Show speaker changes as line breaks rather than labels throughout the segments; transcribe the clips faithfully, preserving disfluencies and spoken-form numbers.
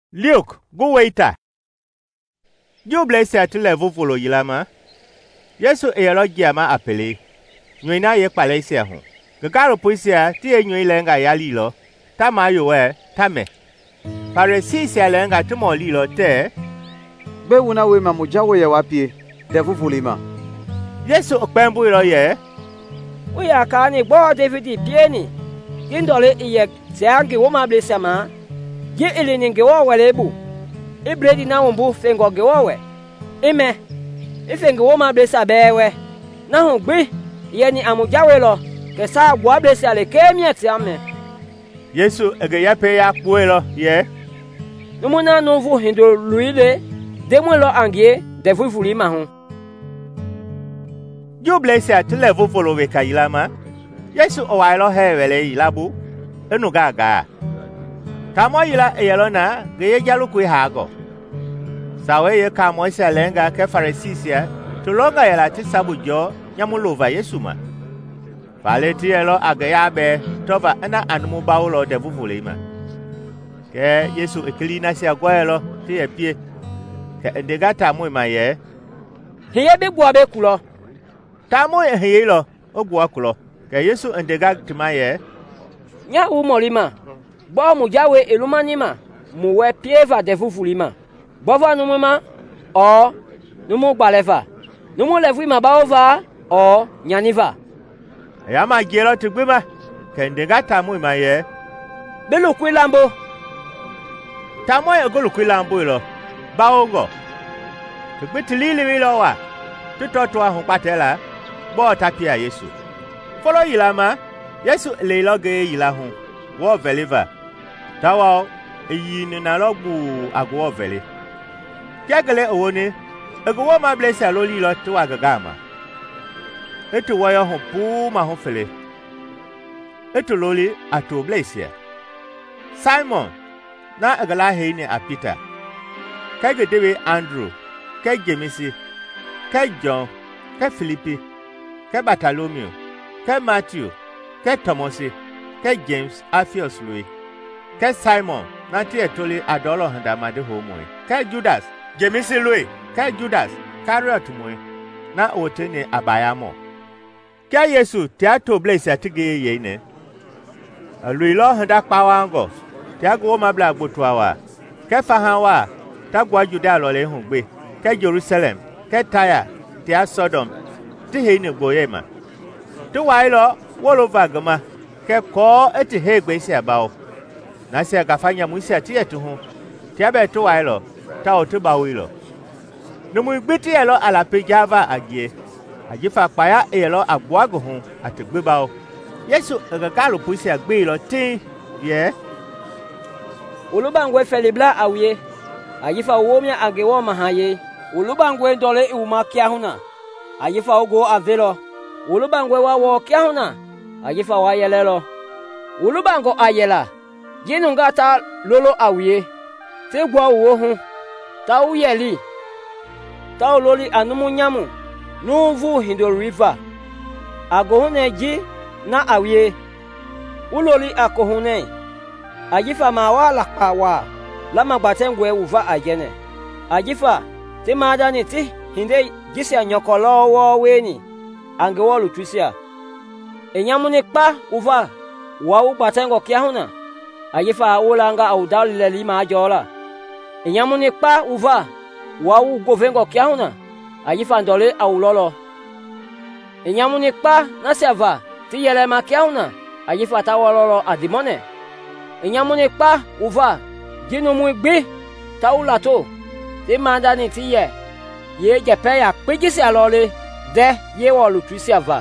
Luke, go waiter. You bless her to level follow yilama. Yesu eyalo giama apele. Nwina ye palesia ho. Gagaro puisia ti enyi lenga yali lo. Tama yo we, tame. Paresisia lenga tumo lilo te.
Be wuna we mamuja we wapie. Devu fulima.
Yesu okpembu ilo ye.
We akani bo David pieni. Gindole iye seangi woma blesama. Ye ilini ngewo welebu. Ibredi na umbu fengo gewowe. Ime. Ifengi woma blesa bewe. Na hungbi. Yeni amujawe lo. Kesa gwa blesa le kemi ame.
Yesu ege yape ya kuelo ye.
Numuna nuvu hindo luile. Demo lo angie. Devu fulima hun.
You bless her to level follow we kayilama. Yesu owailo he wele ilabu. Enu gaga. Kamo yila eyelona geye jalu kui hago. Sawe ye kamo selenga ke farisisia to longa yela ti sabujo nyamulova Yesu ma. Fale ti yelo agaya be tova ana anumu bawlo de vuvulima. Ke Yesu eklina sia gwelo ti epie. Ke endegata mu ma ye.
Hiye be gwa be kulo.
Tamo ye hiye lo ogwa kulo. Ke Yesu endega timaye.
Nya umolima. Bo mujawe elumanima. Muwe pieva de vuvulima. Bova numuma o numu baleva. Numu levima baova o nyaniva.
Yama gelo tugbima. Kendega tamu ma ye.
Belu kwilambo.
Tamu ye golu kwilambo lo. Baogo. Tugbitili mi lo wa. Tutoto ahun patela. Bo tapia Yesu. Follow yilama. Yesu le loge yila hun. Wo veliva. Tawa eyi ni na logbu agwo veli. Kegele owoni. Egwo ma blessa loli lo to agagama. Eto wayo hon pu ma hon fele. Eto loli ato blessia. Simon na agala he ni a Peter. Kege dewe Andrew, ke Jemisi, ke John, ke Philippi, ke Bartholomew, ke Matthew, ke Thomas, ke James Alphaeus Louis, ke Simon na ti etoli adolo handa made homo, ke Judas, Jemisi Louis, ke Judas Kariot mo na otene abayamo. Ke Yesu ti ato bless atige ye ne. Louis lo handa pawango. Ti ago ma bla gbotua wa. Ke fahan wa ta gwa Juda lo le hungbe. Ke Jerusalem, ke Tyre, ti a Sodom. Ti he ni gboye ma. Tu wa ilo wolova gama. Ke ko eti he gbe si abawo. Na se agafanya musi ati etu hu. Ti abe tu wa ilo ta o tu bawo ilo. Numu gbiti elo ala pe Java agie. Ajifa paya elo agwago hu ategbe bawo. Yesu agakalu pusi agbe ilo tin ye.
Ulubangwe felibla awiye. Ajifa womya agewo mahaye. Ulubangwe dole iuma kiahuna. Ajifa ogo avelo. Ulubangwe wawo kiahuna. Ajifa wa yelelo. Ulubango ayela. Jinunga ta lolo awiye. Te gwa uwo hu. Ta uyeli. Ta ololi anumu nyamu. Nuvu hindo river. Agohune ji na awiye. Uloli akohune. Ajifa mawa lakawa. Lama batengwe uva ajene. Ajifa te madani ti hinde jisia nyokolo wo weni. Angewo lutusia. Enyamune kpa uva. Wawu batengo kiahuna. Ajifa ulanga au dalile lima ajola. Enyamune kpa uva. Wawu govengo kiahuna. Ajifa ndole au lolo. Enyamune kpa nasiava. Ti yelema kiahuna. Ajifa tawololo adimone. Enyamune kpa uva. Jinu mu gbe taulato. Ti mandani ti ye. Ye jepe ya pejisi alole. De ye wo lutusi ava.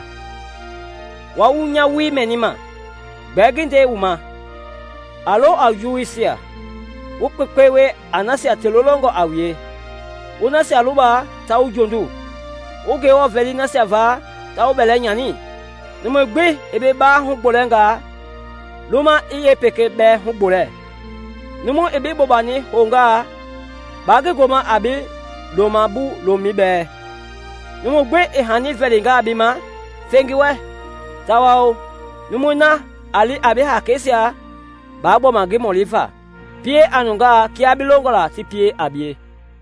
Wa unya wi menima. Beginde uma. Alo ayuisia. Ukpepewe anasi atelolongo awie. Unasi aluba ta ujondu. Oge o veli nasi ava ta obele nyani. Numu gbe ebe ba hu bolenga. Luma iye peke be hu bole. Numu ebe bobani honga. Bage goma abi loma bu lomi be. Numu gbe ehani velinga abima. Fengiwe. Tawao. Numu na ali abi hakesia. Babo magi molifa. pie anunga kia bilongo la ti pie abie.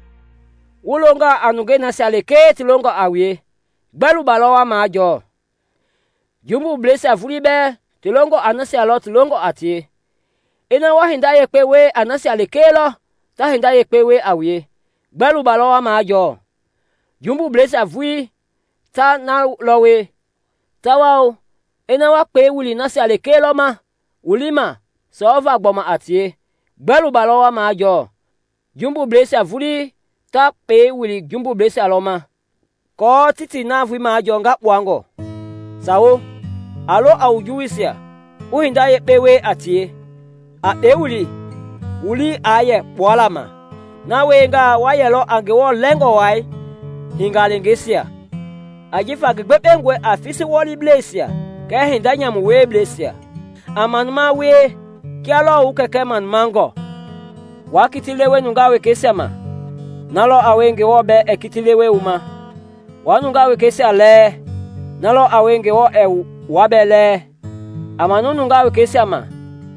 Ulonga anuge na sialeke ti longo awie. Gbelu balowa ma jo. Jumbu blese afuri be ti longo anasi alo ti longo atie. Ina wa hinda ye pewe anasi aleke lo. Ta hinda ye pewe awie. Gbelu balowa ma jo. Jumbu blese afuri ta na lowe. Ta wao. Ina wa pe wuli nasi aleke lo ma. Ulima. Sova gboma atie. Gbelu balowa ma jo. Jumbu blese afuri ta pe wuli jumbu blese aloma. Ko titi na vwi ma jo nga puango. Sawo. Alo au juisia. Uhinda ye pewe atie. A pe wuli. Uli aye pualama. Na wenga wayelo angewo lengo wai. Hinga lengesia. Ajifa gbepengwe afisi woli blesia. Ke hinda nyamu we blesia. Amanuma we. Kialo ukeke manmango. Wakitilewe nungawe kesema. Nalo awenge wobe ekitilewe uma. Wanungawe kesia le. Nalo awenge wo e wabe le. Amanu nungawe kesia ma.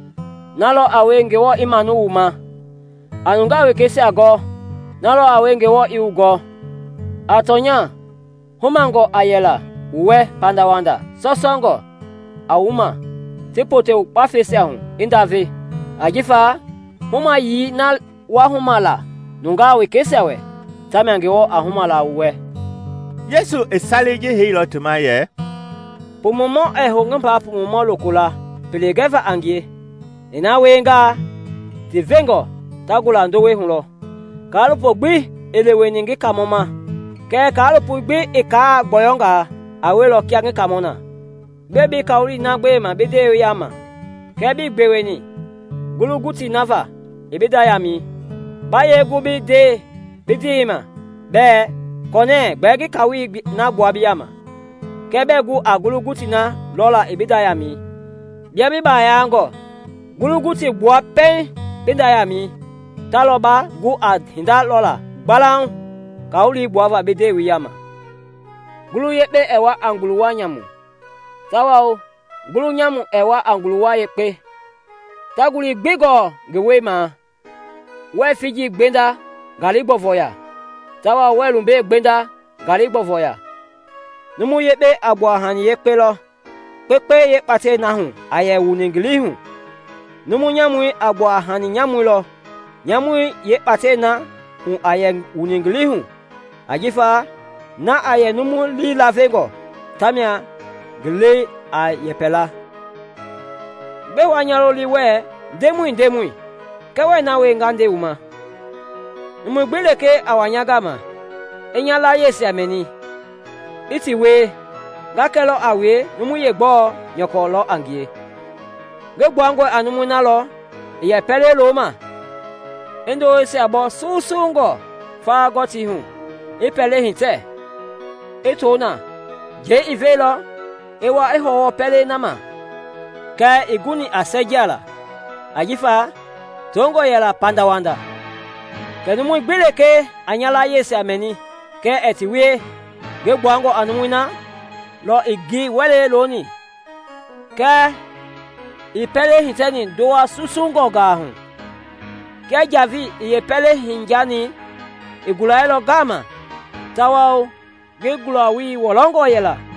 Nalo awenge wo imanu uma. Anungawe kesia go. Nalo awenge wo iugo. Atonya. Humango ayela. Uwe pandawanda. Sosongo. Auma. Tipote upafesia hun. Indave. Ajifa. Huma yi na wahumala. Nungawe kesewe. Tame angewo ahumala uwe.
Yesu esalije hilo tumaye.
Pumomo e hongampa pumomo lokula. Pelegeva angie. Ina wenga. Tivengo. Tagula ndowe hulo. Kalupo gbi elewe ningi kamoma. Ke kalupo gbi ika boyonga. Awelo kiange kamona. Bebi kauli na gbe ma bede yama. Kebi gbeweni. Guluguti nava. Ebida yami. Baye gubi de. Bidima. Be. Kone gbegi kawi na guabiyama. Kebe gu aguluguti na lola ebida yami. Biami ba yango. Guluguti gua pen. Bida yami. Taloba gu ad hinda lola. Balang. Kauli guava bede wiyama. Gulu yepe ewa anguluwa nyamu. Tawao. Gulu nyamu ewa anguluwa yepe. Taguli gbigo gewe ma. We fiji gbenda galibo voya. Tawa we lumbe gbenda galibo voya. Numu yepe agwa hani yepe lo. Pepe ye pate na hun aye wuningili hun. Numu nyamui agwa hani nyamui lo. Nyamui ye pate na hun aye wuningili hun. Ajifa na aye numu li la vengo. Tamia gile a yepela. Be wanyalo liwe demui demui. Kewe na we ngande uma. Numu gbeleke awanyagama. Enyala yesi ameni. Iti we. Gakelo awe numu yegbo nyoko lo angie. Gegbo ango anumu na lo. Ye pele loma. Endo ese abo susungo. Fa goti hun. Ipele hinte. Etona. Je ivelo. Ewa eho pele nama. Ka iguni asejala. Ajifa. Tongo yela pandawanda. Kenumu gbeleke anyala yesi ameni. Ke etiwe. Gegwango anumuna. Lo igi wele loni. Ke ipele hiteni doa susungo gahun. Ke javi ipele hinjani. Igulaelo gama. Tawao. Gegulawi wolongo yela.